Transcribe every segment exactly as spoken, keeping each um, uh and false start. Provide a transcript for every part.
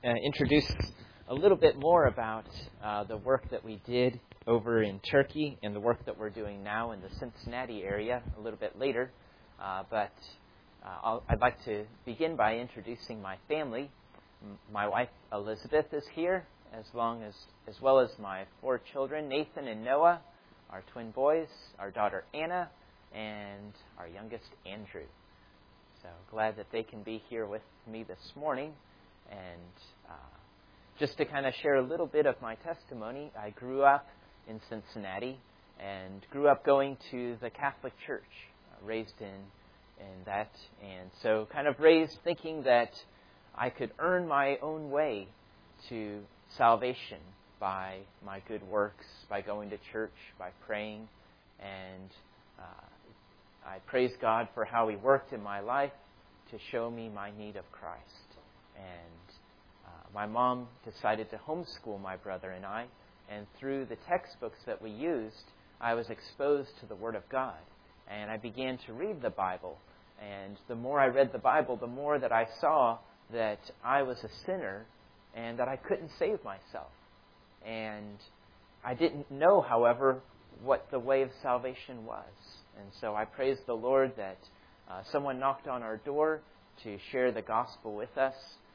uh, introduce a little bit more about uh, the work that we did over in Turkey and the work that we're doing now in the Cincinnati area a little bit later. Uh, but uh, I'll, I'd like to begin by introducing my family. M- my wife Elizabeth is here, as long as as well as my four children, Nathan and Noah, our twin boys, our daughter Anna, and our youngest Andrew. So glad that they can be here with me this morning. And uh, just to kind of share a little bit of my testimony, I grew up in Cincinnati and grew up going to the Catholic Church, uh, raised in, in that. And so kind of raised thinking that I could earn my own way to salvation by my good works, by going to church, by praying. And uh, I praise God for how He worked in my life to show me my need of Christ. And uh, my mom decided to homeschool my brother and I, and through the textbooks that we used, I was exposed to the Word of God. And I began to read the Bible. And the more I read the Bible, the more that I saw that I was a sinner and that I couldn't save myself. And I didn't know, however, what the way of salvation was. And so I praised the Lord that uh, someone knocked on our door to share the gospel with us.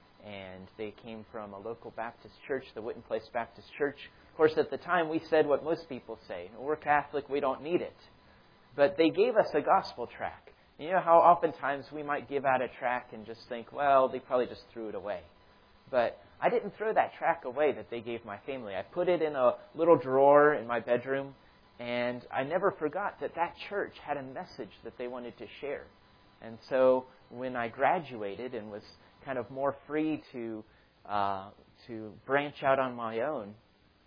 And they came from a local Baptist church, the Witten Place Baptist Church. Of course, at the time, we said what most people say. We're Catholic, we don't need it. But they gave us a gospel tract. You know how oftentimes we might give out a tract and just think, well, they probably just threw it away. But I didn't throw that tract away that they gave my family. I put it in a little drawer in my bedroom, and I never forgot that that church had a message that they wanted to share. And so when I graduated and was kind of more free to uh, to branch out on my own,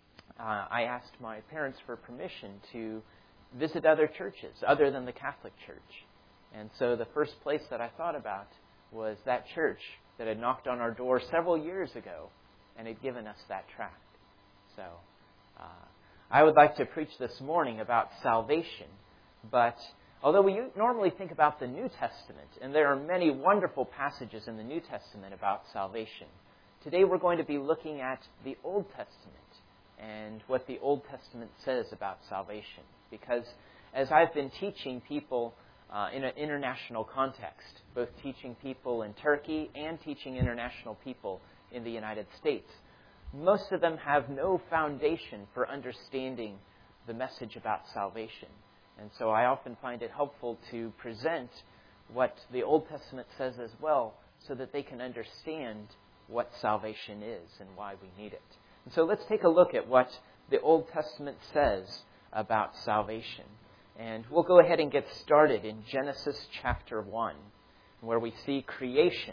uh, I asked my parents for permission to visit other churches other than the Catholic Church. And so the first place that I thought about was that church that had knocked on our door several years ago and had given us that tract. So uh, I would like to preach this morning about salvation, but although we normally think about the New Testament, and there are many wonderful passages in the New Testament about salvation, today we're going to be looking at the Old Testament and what the Old Testament says about salvation. Because as I've been teaching people uh, in an international context, both teaching people in Turkey and teaching international people in the United States, most of them have no foundation for understanding the message about salvation. And so I often find it helpful to present what the Old Testament says as well, so that they can understand what salvation is and why we need it. And so let's take a look at what the Old Testament says about salvation. And we'll go ahead and get started in Genesis chapter one, where we see creation.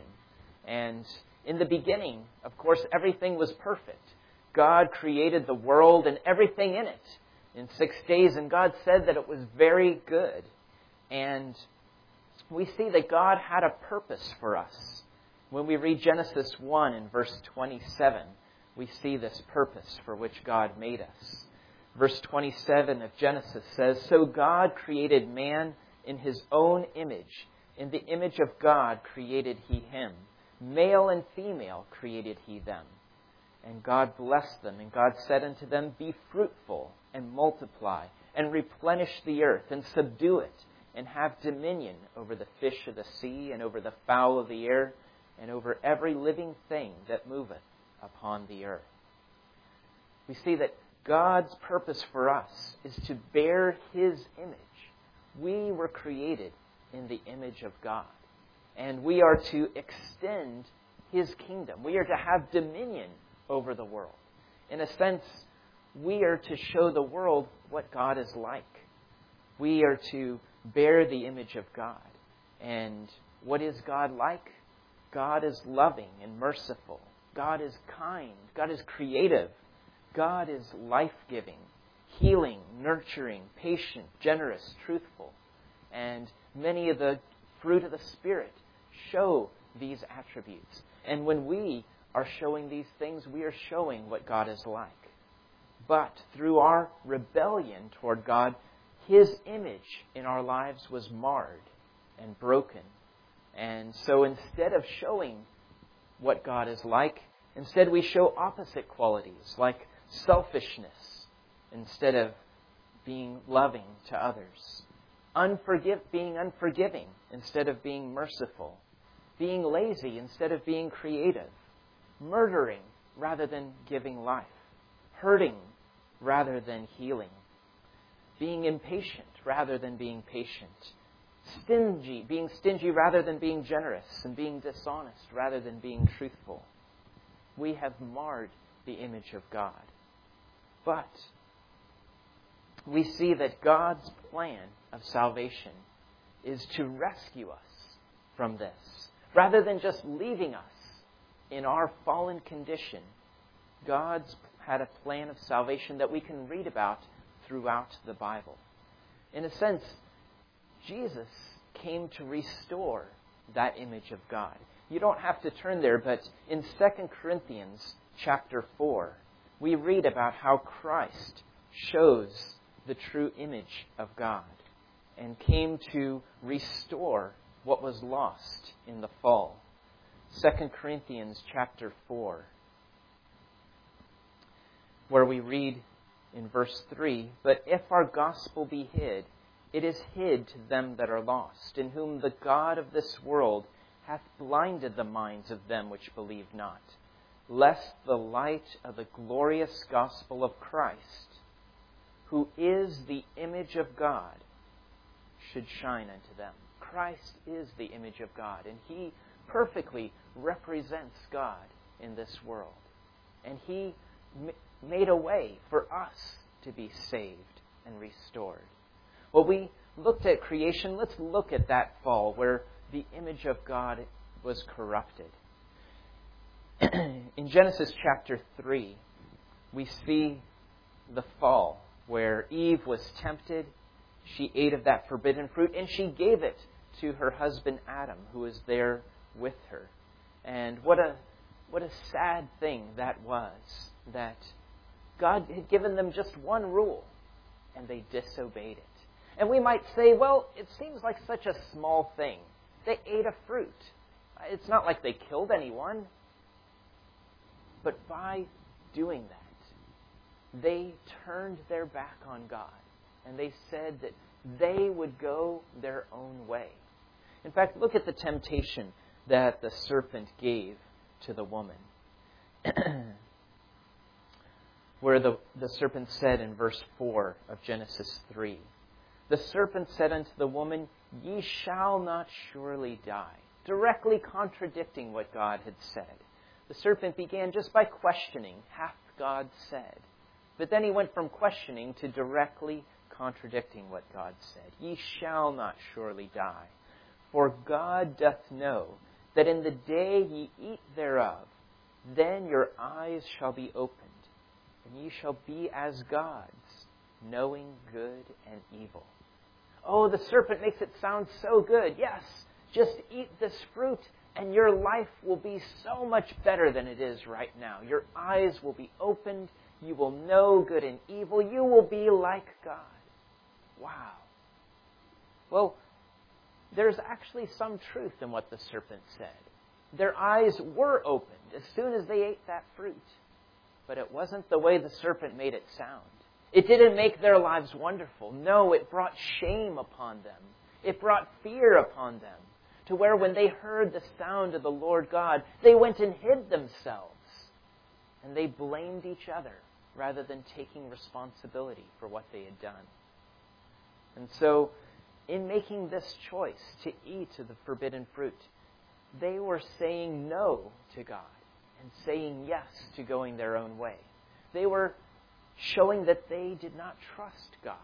And in the beginning, of course, everything was perfect. God created the world and everything in it in six days, and God said that it was very good. And we see that God had a purpose for us. When we read Genesis one in verse twenty-seven, we see this purpose for which God made us. Verse twenty-seven of Genesis says, "So God created man in His own image. In the image of God created He him. Male and female created He them. And God blessed them, and God said unto them, Be fruitful, and multiply, and replenish the earth, and subdue it, and have dominion over the fish of the sea, and over the fowl of the air, and over every living thing that moveth upon the earth." We see that God's purpose for us is to bear His image. We were created in the image of God, and we are to extend His kingdom. We are to have dominion over the world. In a sense, we are to show the world what God is like. We are to bear the image of God. And what is God like? God is loving and merciful. God is kind. God is creative. God is life-giving, healing, nurturing, patient, generous, truthful. And many of the fruit of the Spirit show these attributes. And when we are showing these things, we are showing what God is like. But through our rebellion toward God, His image in our lives was marred and broken. And so instead of showing what God is like, Instead, we show opposite qualities like selfishness instead of being loving to others. Unforgive, being unforgiving instead of being merciful. Being lazy instead of being creative. Murdering rather than giving life. Hurting rather than healing. Being impatient rather than being patient. Stingy, being stingy rather than being generous. And being dishonest rather than being truthful. We have marred the image of God. But we see that God's plan of salvation is to rescue us from this. Rather than just leaving us in our fallen condition, God's had a plan of salvation that we can read about throughout the Bible. In a sense, Jesus came to restore that image of God. You don't have to turn there, but in Second Corinthians chapter four, we read about how Christ shows the true image of God and came to restore what was lost in the fall. Second Corinthians chapter four, where we read in verse three, "But if our gospel be hid, it is hid to them that are lost, in whom the God of this world hath blinded the minds of them which believe not, lest the light of the glorious gospel of Christ, who is the image of God, should shine unto them." Christ is the image of God, and He perfectly represents God in this world. And He m- made a way for us to be saved and restored. Well, we looked at creation. Let's look at that fall where the image of God was corrupted. In Genesis chapter three, we see the fall where Eve was tempted. She ate of that forbidden fruit, and she gave it to her husband Adam, who was there with her. And what a what a sad thing that was, that God had given them just one rule, and they disobeyed it. And we might say, well, it seems like such a small thing. They ate a fruit. It's not like they killed anyone. But by doing that, they turned their back on God. And they said that they would go their own way. In fact, look at the temptation that the serpent gave to the woman. Where the, the serpent said in verse four of Genesis three, "The serpent said unto the woman, Ye shall not surely die," directly contradicting what God had said. The serpent began just by questioning, "Hath God said?" But then he went from questioning to directly contradicting what God said. "Ye shall not surely die. For God doth know that in the day ye eat thereof, then your eyes shall be opened, and ye shall be as gods, knowing good and evil." Oh, the serpent makes it sound so good. Yes, just eat this fruit and your life will be so much better than it is right now. Your eyes will be opened. You will know good and evil. You will be like God. Wow. Well, there's actually some truth in what the serpent said. Their eyes were opened as soon as they ate that fruit. But it wasn't the way the serpent made it sound. It didn't make their lives wonderful. No, it brought shame upon them. It brought fear upon them, to where when they heard the sound of the Lord God, they went and hid themselves. And they blamed each other rather than taking responsibility for what they had done. And so, in making this choice to eat of the forbidden fruit, they were saying no to God and saying yes to going their own way. They were showing that they did not trust God.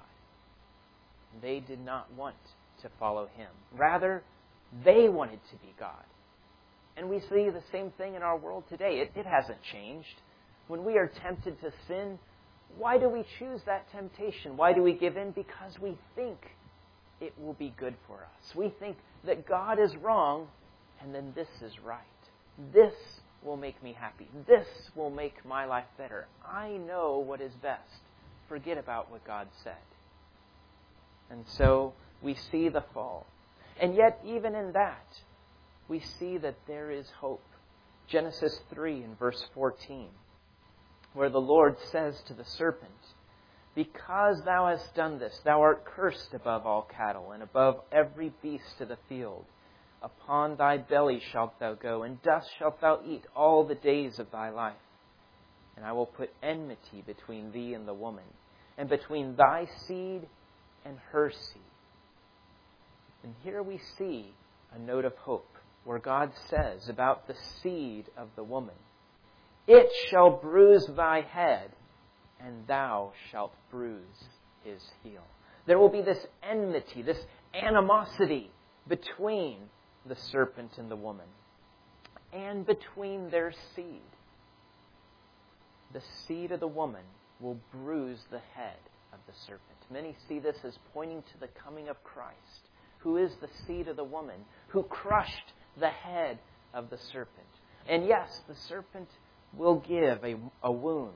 They did not want to follow Him. Rather, they wanted to be God. And we see the same thing in our world today. It, it hasn't changed. When we are tempted to sin, why do we choose that temptation? Why do we give in? Because we think it will be good for us. We think that God is wrong, and then this is right. This will make me happy. This will make my life better. I know what is best. Forget about what God said. And so we see the fall. And yet, even in that, we see that there is hope. Genesis three and verse fourteen, where the Lord says to the serpent, "Because thou hast done this, thou art cursed above all cattle, and above every beast of the field. Upon thy belly shalt thou go, and dust shalt thou eat all the days of thy life. And I will put enmity between thee and the woman, and between thy seed and her seed." And here we see a note of hope, where God says about the seed of the woman, "It shall bruise thy head, and thou shalt bruise his heel." There will be this enmity, this animosity between the serpent and the woman, and between their seed. The seed of the woman will bruise the head of the serpent. Many see this as pointing to the coming of Christ, who is the seed of the woman, who crushed the head of the serpent. And yes, the serpent will give a, a wound.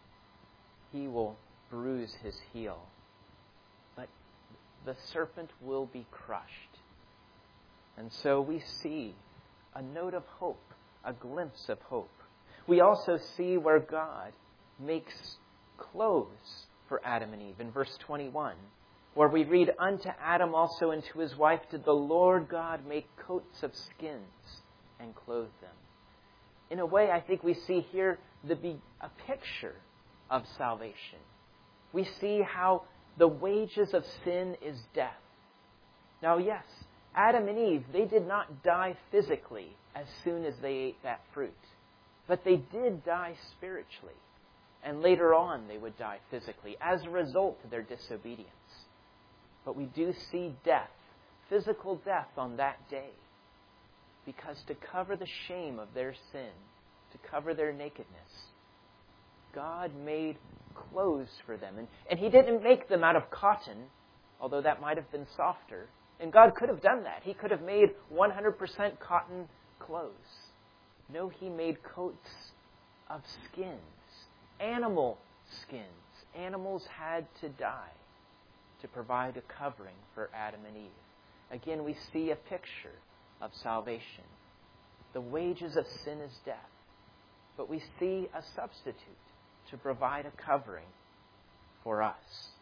He will bruise his heel. But the serpent will be crushed. And so we see a note of hope, a glimpse of hope. We also see where God makes clothes for Adam and Eve in verse twenty-one, where we read, "Unto Adam also and to his wife did the Lord God make coats of skins and clothe them." In a way, I think we see here the be- a picture of salvation. We see how the wages of sin is death. Now, yes, Adam and Eve, they did not die physically as soon as they ate that fruit. But they did die spiritually. And later on, they would die physically as a result of their disobedience. But we do see death, physical death on that day. Because to cover the shame of their sin, to cover their nakedness, God made clothes for them. And, and He didn't make them out of cotton, although that might have been softer. And God could have done that. He could have made one hundred percent cotton clothes. No, He made coats of skins, animal skins. Animals had to die to provide a covering for Adam and Eve. Again, we see a picture of salvation. The wages of sin is death. But we see a substitute to provide a covering for us.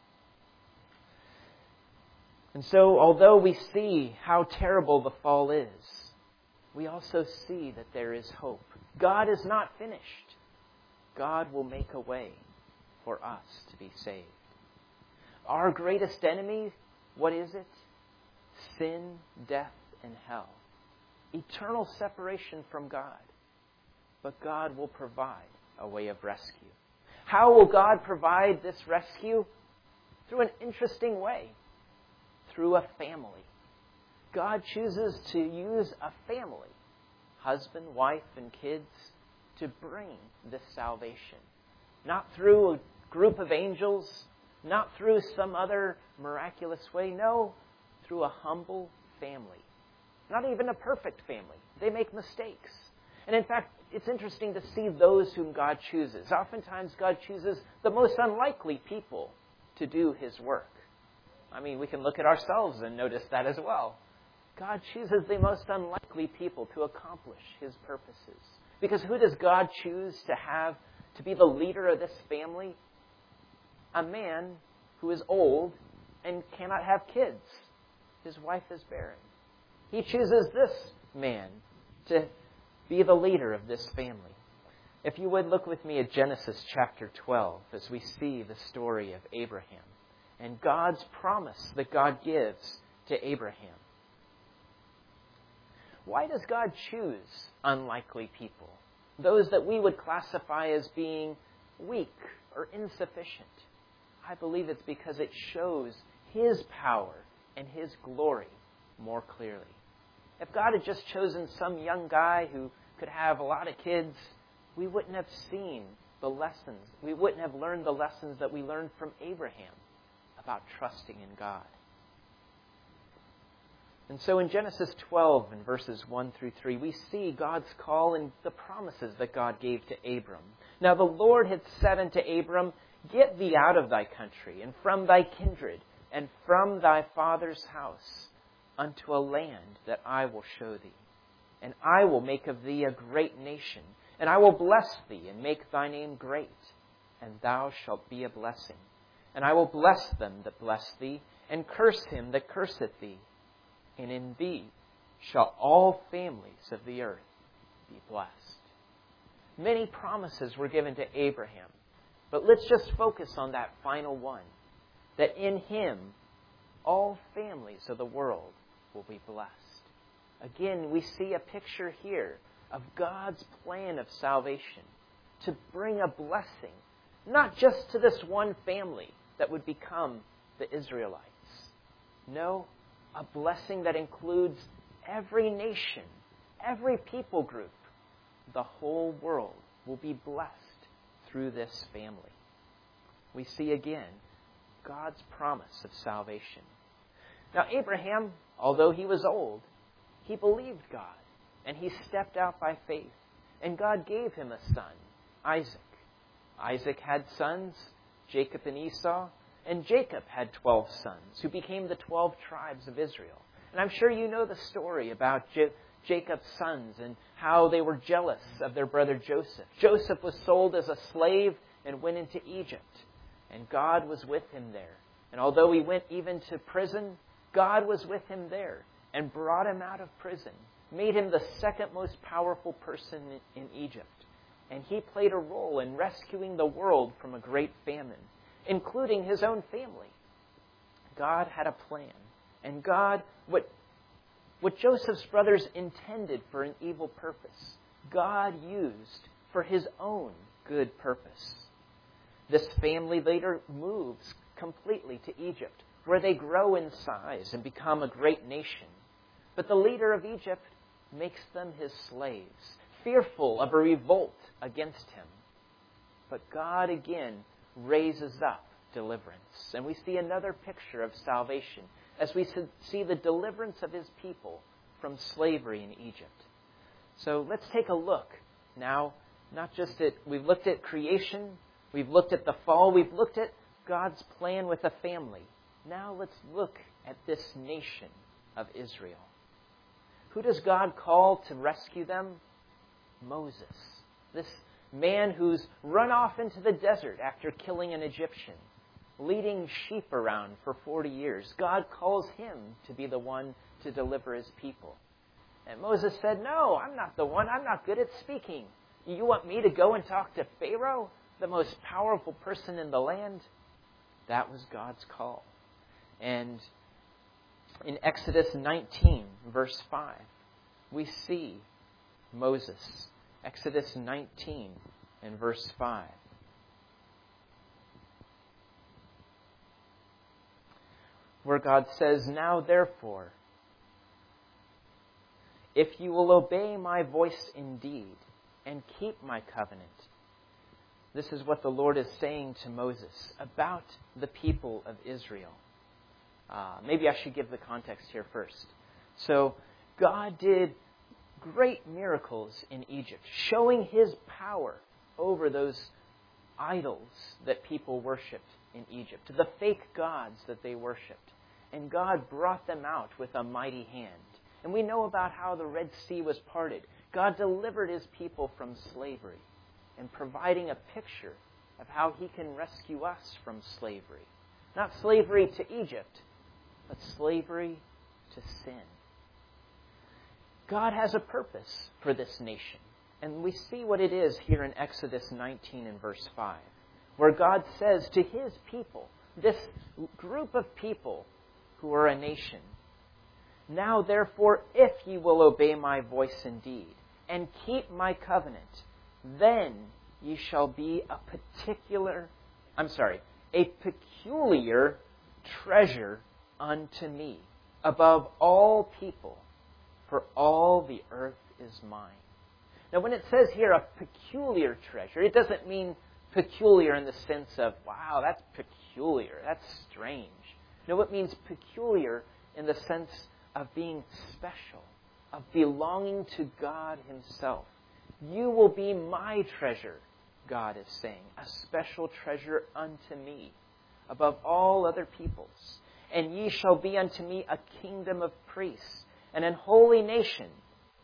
And so, although we see how terrible the fall is, we also see that there is hope. God is not finished. God will make a way for us to be saved. Our greatest enemy, what is it? Sin, death, and hell. Eternal separation from God. But God will provide a way of rescue. How will God provide this rescue? Through an interesting way. Through a family. God chooses to use a family, husband, wife, and kids, to bring this salvation. Not through a group of angels, not through some other miraculous way. No, through a humble family. Not even a perfect family. They make mistakes. And in fact, it's interesting to see those whom God chooses. Oftentimes, God chooses the most unlikely people to do His work. I mean, we can look at ourselves and notice that as well. God chooses the most unlikely people to accomplish His purposes. Because who does God choose to have to be the leader of this family? A man who is old and cannot have kids. His wife is barren. He chooses this man to be the leader of this family. If you would look with me at Genesis chapter twelve as we see the story of Abraham and God's promise that God gives to Abraham. Why does God choose unlikely people? Those that we would classify as being weak or insufficient. I believe it's because it shows His power and His glory more clearly. If God had just chosen some young guy who could have a lot of kids, we wouldn't have seen the lessons. We wouldn't have learned the lessons that we learned from Abraham about trusting in God. And so in Genesis twelve, in verses one through three, we see God's call and the promises that God gave to Abram. Now the Lord had said unto Abram, Get thee out of thy country, and from thy kindred, and from thy father's house, unto a land that I will show thee. and I will make of thee a great nation, and I will bless thee, and make thy name great, and thou shalt be a blessing. And I will bless them that bless thee, and curse him that curseth thee. And in thee shall all families of the earth be blessed. Many promises were given to Abraham, but let's just focus on that final one, that in him all families of the world will be blessed. Again, we see a picture here of God's plan of salvation to bring a blessing, not just to this one family that would become the Israelites. No, a blessing that includes every nation, every people group. The whole world will be blessed through this family. We see again God's promise of salvation. Now, Abraham, although he was old, he believed God, and he stepped out by faith, and God gave him a son, Isaac. Isaac had sons, Jacob and Esau, and Jacob had twelve sons, who became the twelve tribes of Israel. And I'm sure you know the story about J- Jacob's sons and how they were jealous of their brother Joseph. Joseph was sold as a slave and went into Egypt, and God was with him there. And although he went even to prison, God was with him there and brought him out of prison, made him the second most powerful person in Egypt. And he played a role in rescuing the world from a great famine, including his own family. God had a plan. And God, what, what Joseph's brothers intended for an evil purpose, God used for his own good purpose. This family later moves completely to Egypt, where they grow in size and become a great nation. But the leader of Egypt makes them his slaves, fearful of a revolt against him. But God again raises up deliverance. And we see another picture of salvation as we see the deliverance of his people from slavery in Egypt. So let's take a look now, not just at, we've looked at creation, we've looked at the fall, we've looked at God's plan with a family. Now let's look at this nation of Israel. Who does God call to rescue them? Moses, this man who's run off into the desert after killing an Egyptian, leading sheep around for forty years. God calls him to be the one to deliver his people. And Moses said, no, I'm not the one. I'm not good at speaking. You want me to go and talk to Pharaoh, the most powerful person in the land? That was God's call. And in Exodus nineteen, verse five, we see Moses. Exodus nineteen and verse five. Where God says, now therefore, if you will obey my voice indeed and keep my covenant. This is what the Lord is saying to Moses about the people of Israel. Uh, maybe I should give the context here first. So God did great miracles in Egypt, showing his power over those idols that people worshipped in Egypt, the fake gods that they worshipped. And God brought them out with a mighty hand. And we know about how the Red Sea was parted. God delivered his people from slavery and providing a picture of how he can rescue us from slavery. Not slavery to Egypt, but slavery to sin. God has a purpose for this nation. And we see what it is here in Exodus nineteen and verse five, where God says to his people, this group of people who are a nation, now therefore, if ye will obey my voice indeed, and keep my covenant, then ye shall be a particular, I'm sorry, a peculiar treasure unto me above all people, for all the earth is mine. Now, when it says here a peculiar treasure, it doesn't mean peculiar in the sense of, wow, that's peculiar, that's strange. No, it means peculiar in the sense of being special, of belonging to God himself. You will be my treasure, God is saying, a special treasure unto me above all other peoples. And ye shall be unto me a kingdom of priests and an holy nation.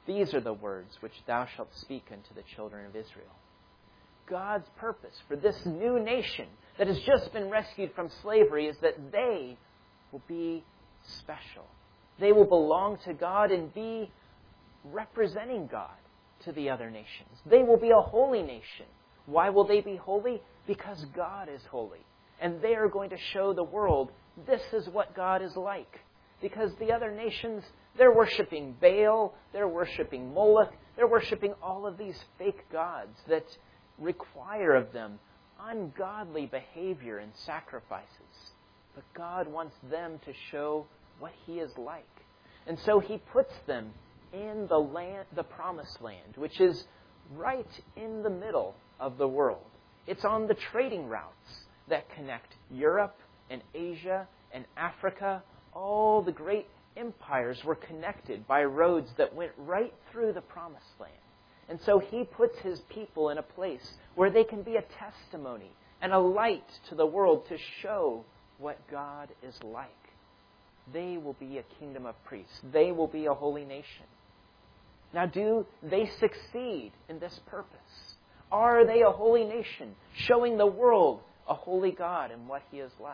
These are the words which thou shalt speak unto the children of Israel. God's purpose for this new nation that has just been rescued from slavery is that they will be special. They will belong to God and be representing God to the other nations. They will be a holy nation. Why will they be holy? Because God is holy. And they are going to show the world this is what God is like. Because the other nations, they're worshiping Baal, they're worshiping Moloch, they're worshiping all of these fake gods that require of them ungodly behavior and sacrifices. But God wants them to show what He is like. And so He puts them in the land, the promised land, which is right in the middle of the world. It's on the trading routes that connect Europe and Asia and Africa. All the great empires were connected by roads that went right through the promised land. And so He puts His people in a place where they can be a testimony and a light to the world to show what God is like. They will be a kingdom of priests. They will be a holy nation. Now, do they succeed in this purpose? Are they a holy nation, showing the world a holy God and what He is like?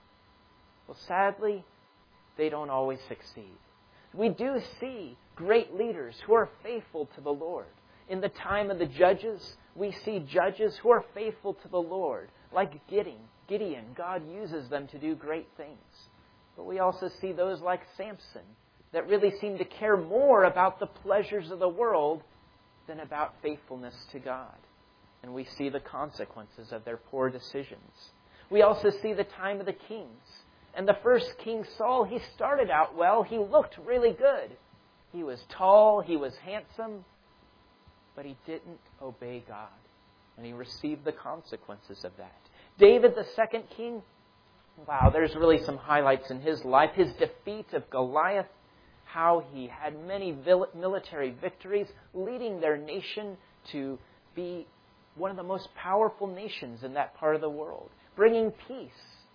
Well, sadly, they don't always succeed. We do see great leaders who are faithful to the Lord. In the time of the judges, we see judges who are faithful to the Lord, like Gideon. Gideon, God uses them to do great things. But we also see those like Samson that really seem to care more about the pleasures of the world than about faithfulness to God. And we see the consequences of their poor decisions. We also see the time of the kings. And the first king, Saul, he started out well. He looked really good. He was tall. He was handsome. But he didn't obey God. And he received the consequences of that. David, the second king, wow, there's really some highlights in his life. His defeat of Goliath, how he had many military victories, leading their nation to be one of the most powerful nations in that part of the world, bringing peace.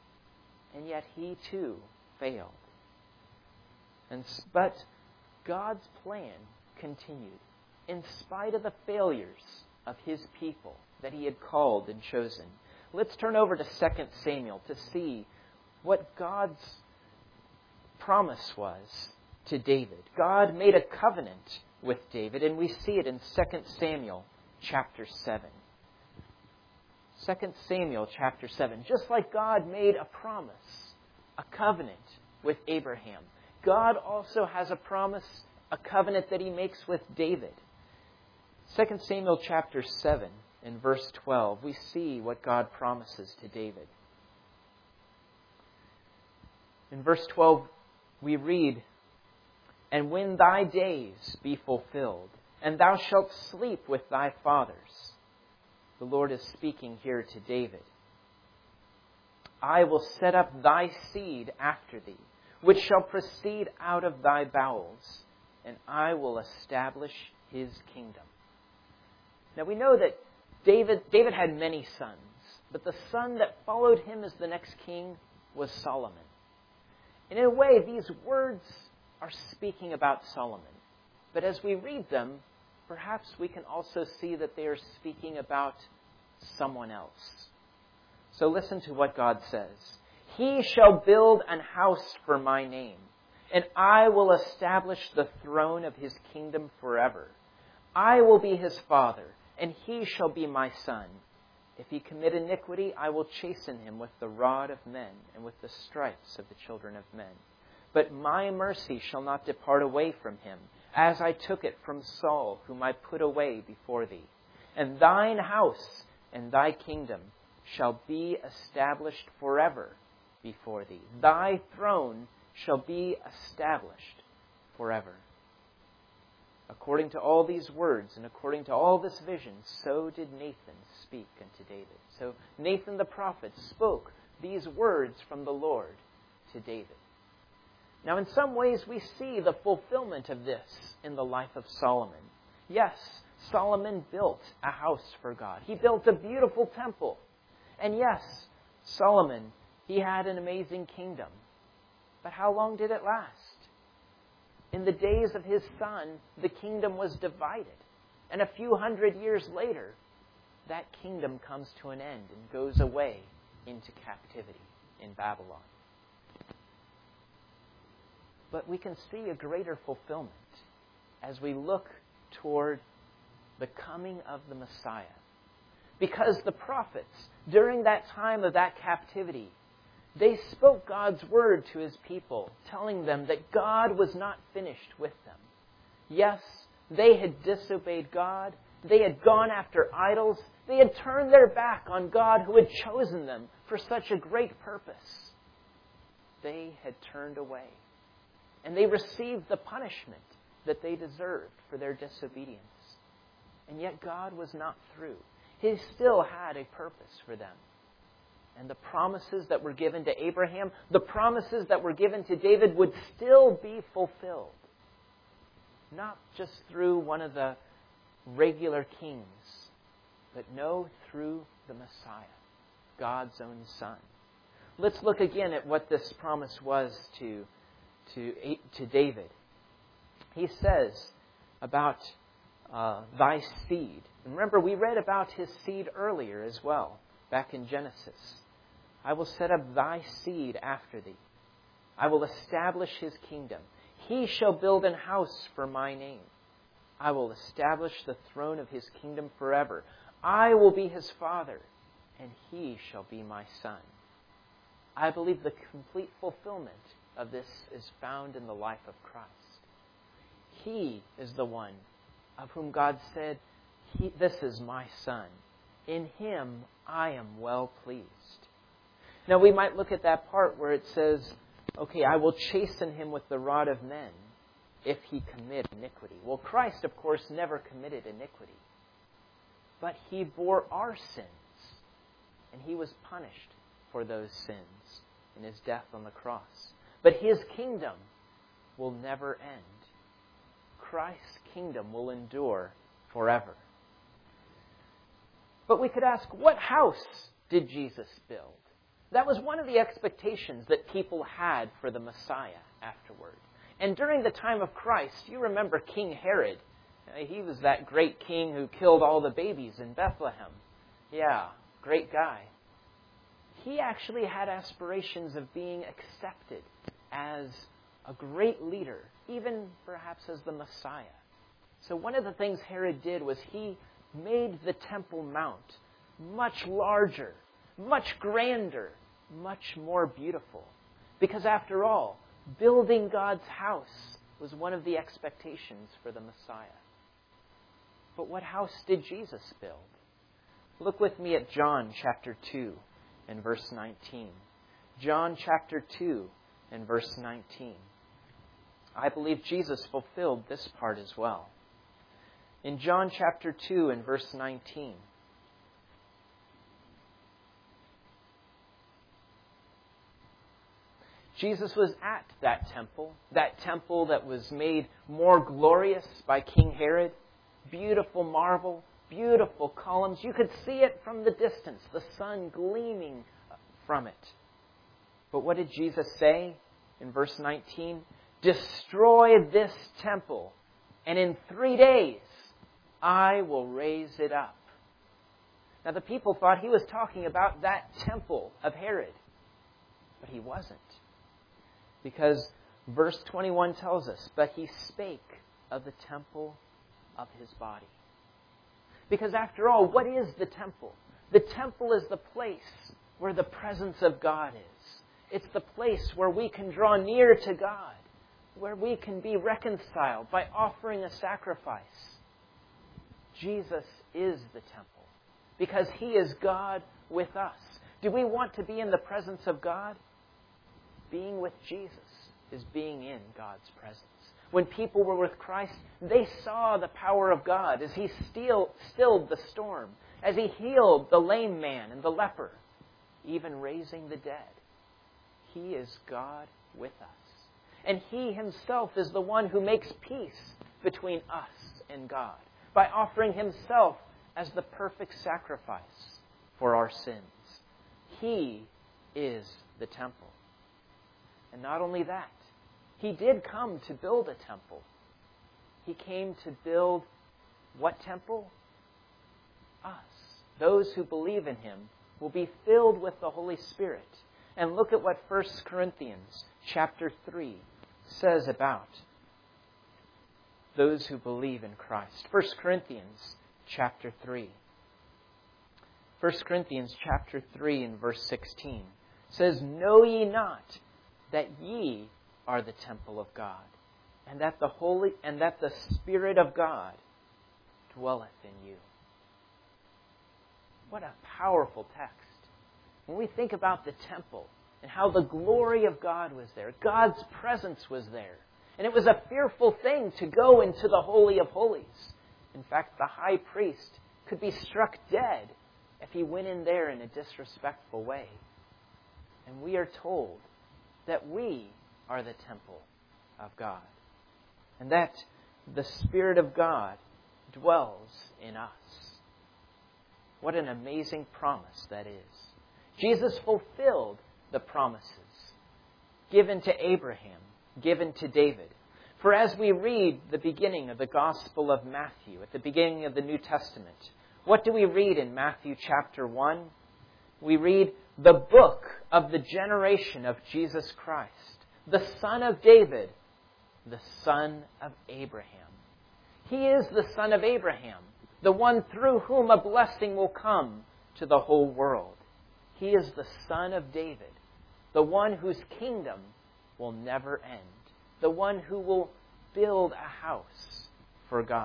And yet he too failed. And, but God's plan continued in spite of the failures of His people that He had called and chosen. Let's turn over to Second Samuel to see what God's promise was to David. God made a covenant with David, and we see it in Second Samuel chapter seven. Second Samuel chapter seven. Just like God made a promise, a covenant with Abraham, God also has a promise, a covenant that He makes with David. Second Samuel chapter seven, in verse twelve, we see what God promises to David. In verse twelve, we read, "And when thy days be fulfilled, and thou shalt sleep with thy fathers," the Lord is speaking here to David, "I will set up thy seed after thee, which shall proceed out of thy bowels, and I will establish his kingdom." Now we know that David, David had many sons, but the son that followed him as the next king was Solomon. And in a way, these words are speaking about Solomon. But as we read them, perhaps we can also see that they are speaking about someone else. So listen to what God says. "He shall build an house for my name, and I will establish the throne of his kingdom forever. I will be his father, and he shall be my son. If he commit iniquity, I will chasten him with the rod of men and with the stripes of the children of men. But my mercy shall not depart away from him, as I took it from Saul, whom I put away before thee. And thine house and thy kingdom shall be established forever before thee. Thy throne shall be established forever." According to all these words and according to all this vision, so did Nathan speak unto David. So Nathan the prophet spoke these words from the Lord to David. Now in some ways we see the fulfillment of this in the life of Solomon. Yes, Solomon built a house for God. He built a beautiful temple. And yes, Solomon, he had an amazing kingdom. But how long did it last? In the days of his Son, the kingdom was divided. And a few hundred years later, that kingdom comes to an end and goes away into captivity in Babylon. But we can see a greater fulfillment as we look toward the coming of the Messiah. Because the prophets, during that time of that captivity, they spoke God's word to his people, telling them that God was not finished with them. Yes, they had disobeyed God. They had gone after idols. They had turned their back on God who had chosen them for such a great purpose. They had turned away. And they received the punishment that they deserved for their disobedience. And yet God was not through. He still had a purpose for them. And the promises that were given to Abraham, the promises that were given to David would still be fulfilled. Not just through one of the regular kings, but no, through the Messiah, God's own Son. Let's look again at what this promise was to, to, to David. He says about uh, thy seed. And remember, we read about his seed earlier as well, back in Genesis. I will set up thy seed after thee. I will establish his kingdom. He shall build an house for my name. I will establish the throne of his kingdom forever. I will be his father, and he shall be my son. I believe the complete fulfillment of this is found in the life of Christ. He is the one of whom God said, he, this is my son. In him I am well pleased. Now we might look at that part where it says, okay, I will chasten him with the rod of men if he commit iniquity. Well, Christ, of course, never committed iniquity. But he bore our sins. And he was punished for those sins in his death on the cross. But his kingdom will never end. Christ's kingdom will endure forever. But we could ask, what house did Jesus build? That was one of the expectations that people had for the Messiah afterward. And during the time of Christ, you remember King Herod. He was that great king who killed all the babies in Bethlehem. Yeah, great guy. He actually had aspirations of being accepted as a great leader, even perhaps as the Messiah. So one of the things Herod did was he made the Temple Mount much larger, much grander, much more beautiful. Because after all, building God's house was one of the expectations for the Messiah. But what house did Jesus build? Look with me at John chapter two and verse nineteen. John chapter two and verse nineteen. I believe Jesus fulfilled this part as well. In John chapter two and verse nineteen, Jesus was at that temple, that temple that was made more glorious by King Herod. Beautiful marble, beautiful columns. You could see it from the distance, the sun gleaming from it. But what did Jesus say in verse nineteen? Destroy this temple, and in three days I will raise it up. Now the people thought he was talking about that temple of Herod. But he wasn't. Because verse twenty-one tells us, but he spake of the temple of his body. Because after all, what is the temple? The temple is the place where the presence of God is. It's the place where we can draw near to God, where we can be reconciled by offering a sacrifice. Jesus is the temple because he is God with us. Do we want to be in the presence of God? Being with Jesus is being in God's presence. When people were with Christ, they saw the power of God as he still, stilled the storm, as he healed the lame man and the leper, even raising the dead. He is God with us. And he himself is the one who makes peace between us and God by offering himself as the perfect sacrifice for our sins. He is the temple. And not only that, He did come to build a temple. He came to build what temple? Us. Those who believe in Him will be filled with the Holy Spirit. And look at what First Corinthians chapter three says about those who believe in Christ. First Corinthians chapter three. First Corinthians chapter three and verse sixteen says, "Know ye not that ye are the temple of God, and that the Holy and that the Spirit of God dwelleth in you." What a powerful text. When we think about the temple and how the glory of God was there, God's presence was there. And it was a fearful thing to go into the Holy of Holies. In fact, the high priest could be struck dead if he went in there in a disrespectful way. And we are told that we are the temple of God, and that the Spirit of God dwells in us. What an amazing promise that is. Jesus fulfilled the promises given to Abraham, given to David. For as we read the beginning of the Gospel of Matthew, at the beginning of the New Testament, what do we read in Matthew chapter one? We read the book of the generation of Jesus Christ, the son of David, the son of Abraham. He is the son of Abraham, the one through whom a blessing will come to the whole world. He is the son of David, the one whose kingdom will never end, the one who will build a house for God.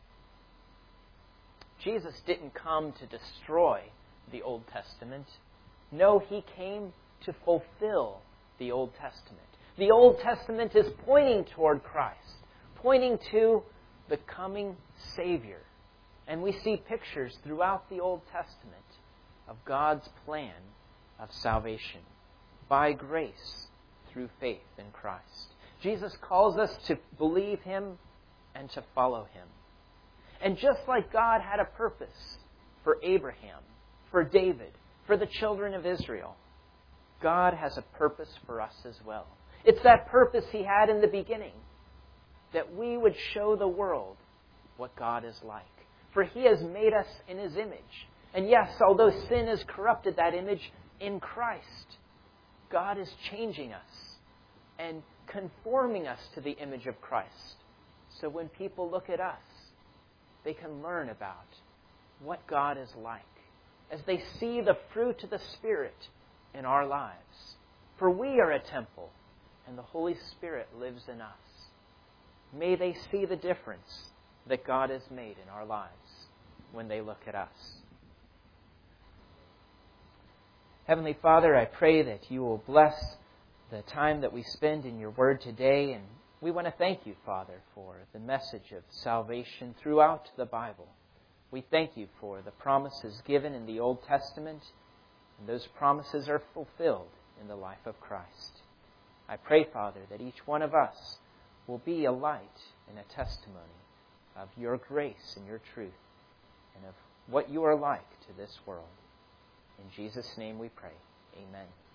Jesus didn't come to destroy the Old Testament. No, He came to fulfill the Old Testament. The Old Testament is pointing toward Christ, pointing to the coming Savior. And we see pictures throughout the Old Testament of God's plan of salvation by grace through faith in Christ. Jesus calls us to believe Him and to follow Him. And just like God had a purpose for Abraham, for David, for the children of Israel, God has a purpose for us as well. It's that purpose He had in the beginning, that we would show the world what God is like. For He has made us in His image. And yes, although sin has corrupted that image, in Christ, God is changing us and conforming us to the image of Christ. So when people look at us, they can learn about what God is like as they see the fruit of the Spirit in our lives. For we are a temple, and the Holy Spirit lives in us. May they see the difference that God has made in our lives when they look at us. Heavenly Father, I pray that You will bless the time that we spend in Your Word today. And we want to thank You, Father, for the message of salvation throughout the Bible. We thank You for the promises given in the Old Testament, and those promises are fulfilled in the life of Christ. I pray, Father, that each one of us will be a light and a testimony of Your grace and Your truth, and of what You are like to this world. In Jesus' name we pray. Amen.